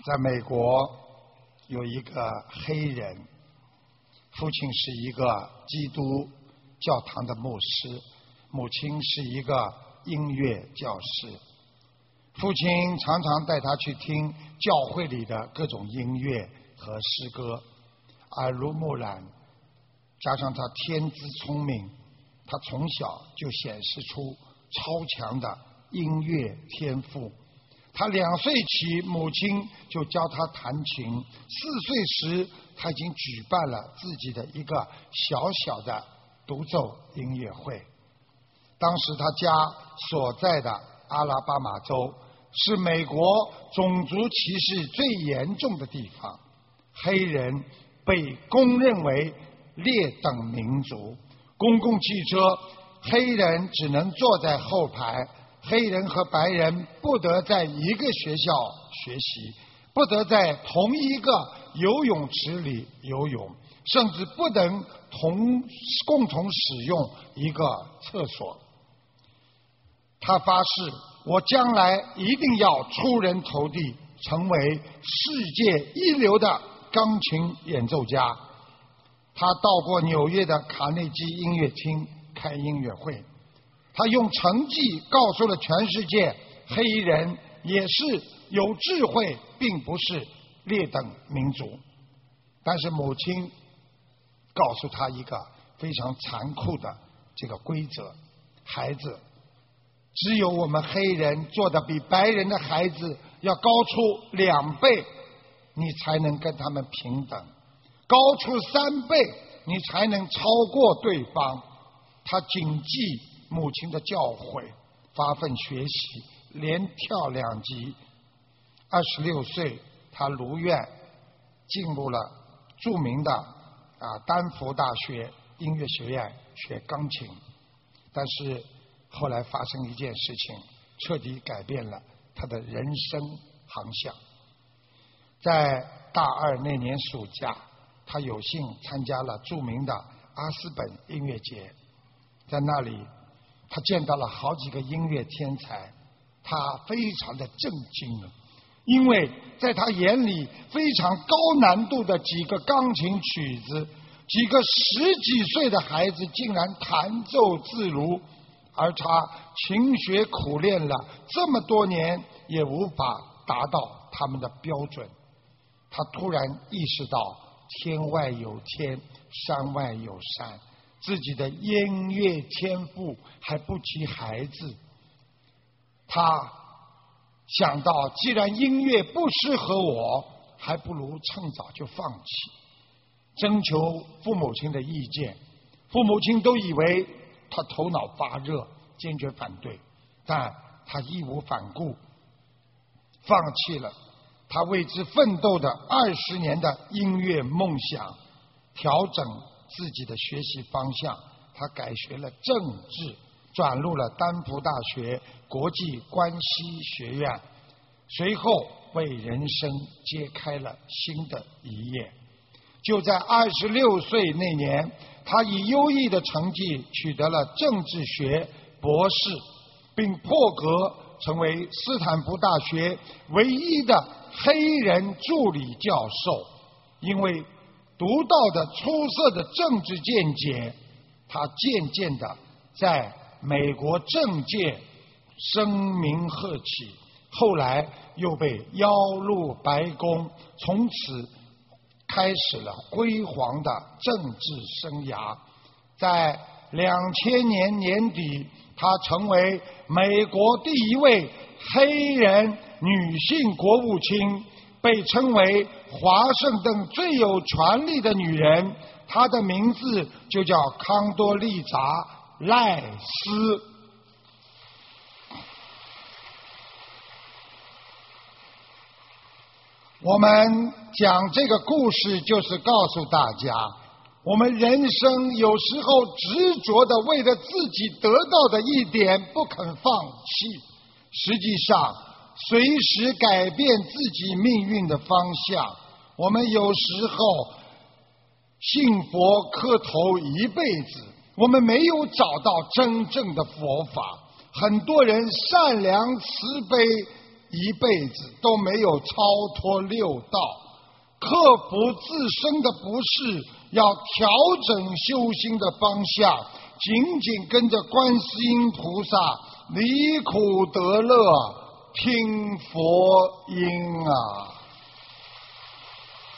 在美国有一个黑人，父亲是一个基督教堂的牧师，母亲是一个音乐教师。父亲常常带他去听教会里的各种音乐和诗歌，耳濡目染，加上他天资聪明，他从小就显示出超强的音乐天赋。他2岁起，母亲就教他弹琴。4岁时，他已经举办了自己的一个小小的独奏音乐会。当时他家所在的阿拉巴马州是美国种族歧视最严重的地方，黑人被公认为劣等民族。公共汽车，黑人只能坐在后排。黑人和白人不得在一个学校学习，不得在同一个游泳池里游泳，甚至不能共同使用一个厕所。他发誓，我将来一定要出人头地，成为世界一流的钢琴演奏家。他到过纽约的卡内基音乐厅开音乐会。他用成绩告诉了全世界，黑人也是有智慧，并不是劣等民族。但是母亲告诉他一个非常残酷的这个规则：孩子，只有我们黑人做的比白人的孩子要高出2倍，你才能跟他们平等；高出3倍，你才能超过对方。他谨记母亲的教诲，发奋学习，连跳2级。26岁，他如愿进入了著名的丹佛大学音乐学院学钢琴。但是后来发生一件事情，彻底改变了他的人生航向。在大2那年暑假，他有幸参加了著名的阿斯本音乐节，在那里他见到了好几个音乐天才，他非常的震惊了，因为在他眼里非常高难度的几个钢琴曲子，几个10几岁的孩子竟然弹奏自如，而他勤学苦练了这么多年也无法达到他们的标准。他突然意识到天外有天，山外有山，自己的音乐天赋还不及孩子。他想到，既然音乐不适合我，还不如趁早就放弃。征求父母亲的意见，父母亲都以为他头脑发热，坚决反对，但他义无反顾，放弃了他为之奋斗的20年的音乐梦想，调整自己的学习方向。他改学了政治，转入了丹佛大学国际关系学院，随后为人生揭开了新的一页。就在26岁那年，他以优异的成绩取得了政治学博士，并破格成为斯坦福大学唯一的黑人助理教授。因为独到的出色的政治见解，他渐渐地在美国政界声名鹤起，后来又被邀入白宫，从此开始了辉煌的政治生涯。在2000年年底，他成为美国第一位黑人女性国务卿，被称为华盛顿最有权力的女人。她的名字就叫康多利扎·赖斯。我们讲这个故事，就是告诉大家，我们人生有时候执着的为了自己得到的一点不肯放弃，实际上随时改变自己命运的方向。我们有时候信佛磕头一辈子，我们没有找到真正的佛法。很多人善良慈悲， 一辈子都没有超脱六道，克服自身的不适，要调整修心的方向，紧紧跟着观世音菩萨，离苦得乐，听佛音啊。